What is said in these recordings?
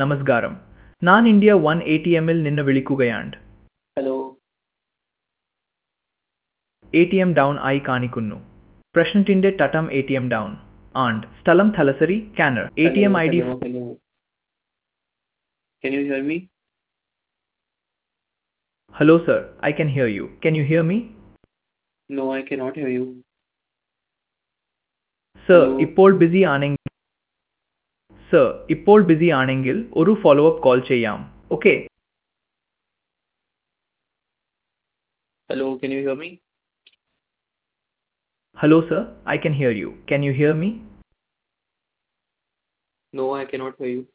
നമസ്കാരം. ഞാൻ India one A T എമ്മിൽ നിന്ന് വിളിക്കുകയാണ്. Hello. A T M down ആയി കാണിക്കുന്നു. പ്രശ്നത്തിന്റെ തട്ടം A T M down and സ്ഥലം തലസരി കാനർ A T M I D. Hello. Can you hear me? Hello sir, I can hear you. Can you hear me? No, I cannot hear you. Sir, Hello. ഇപ്പോൾ busy ആണെങ്കിൽ ഒരു follow up call ചെയ്യാം. Okay. Hello, can you hear me? Hello sir, I can hear you. Can you hear me? No, I cannot hear you.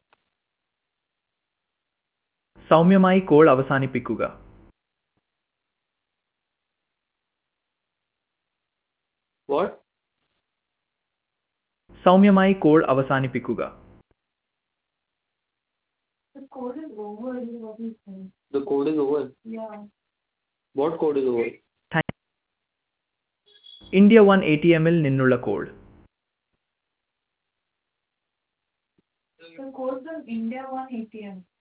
സൗമ്യമായി call അവസാനിപ്പിക്കുക. What? സൗമ്യമായി call അവസാനിപ്പിക്കുക. The code is over. The code is over? Yeah. What code is over? India one A T എമ്മിൽ നിന്നുള്ള കോൾ. The code from India 1 ATM.